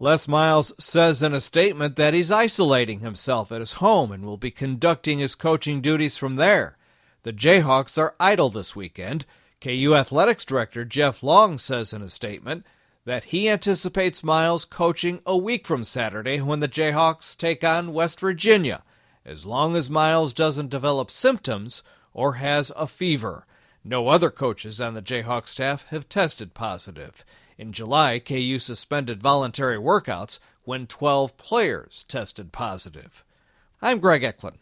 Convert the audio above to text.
Les Miles says in a statement that he's isolating himself at his home and will be conducting his coaching duties from there. The Jayhawks are idle this weekend. KU Athletics Director Jeff Long says in a statement that he anticipates Miles coaching a week from Saturday when the Jayhawks take on West Virginia, as long as Miles doesn't develop symptoms or has a fever. No other coaches on the Jayhawk staff have tested positive. In July, KU suspended voluntary workouts when 12 players tested positive. I'm Greg Eklund.